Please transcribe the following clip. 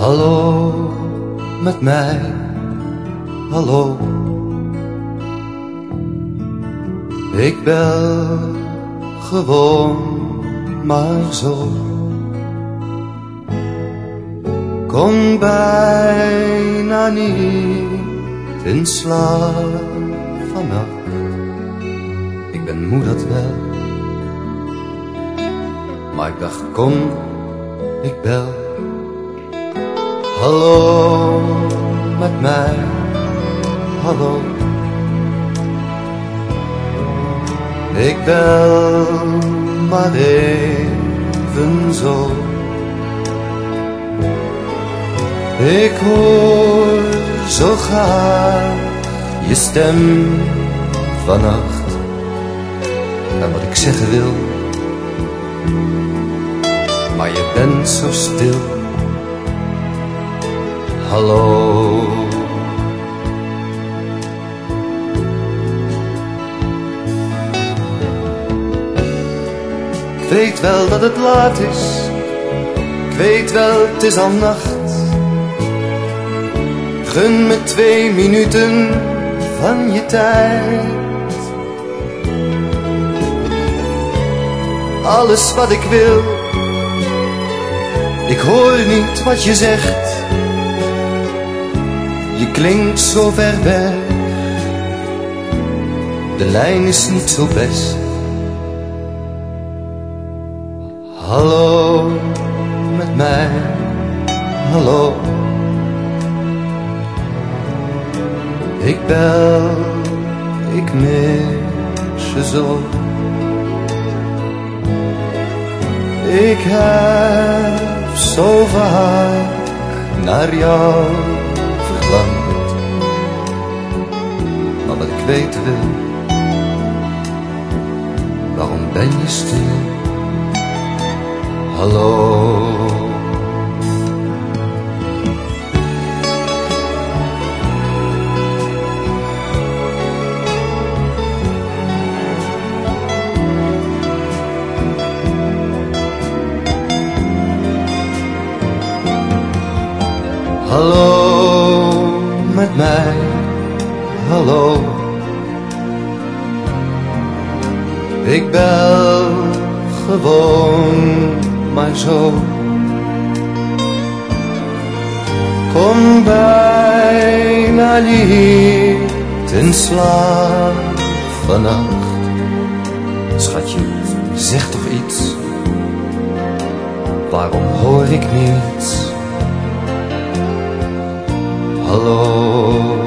Hallo met mij, hallo. Ik bel gewoon maar zo. Kom bijna niet in slaap vannacht. Ik ben moe, dat wel. Maar ik dacht, kom, ik bel. Hallo met mij, hallo. Ik bel maar even zo. Ik hoor zo graag je stem vannacht. En wat ik zeggen wil, maar je bent zo stil. Hallo. Ik weet wel dat het laat is, ik weet wel het is al nacht. Gun me 2 minuten van je tijd. Alles wat ik wil, ik hoor niet wat je zegt. Je klinkt zo ver weg, de lijn is niet zo best. Hallo met mij, hallo. Ik bel, ik mis je zo. Ik heb zo vaak naar jou verlangd. Maar wat ik weten wil, waarom ben je stil? Hallo. Hallo met mij, hallo. Ik bel gewoon maar zo. Kom bijna niet in slaap vannacht. Schatje, zeg toch iets. Waarom hoor ik niets? Hallo.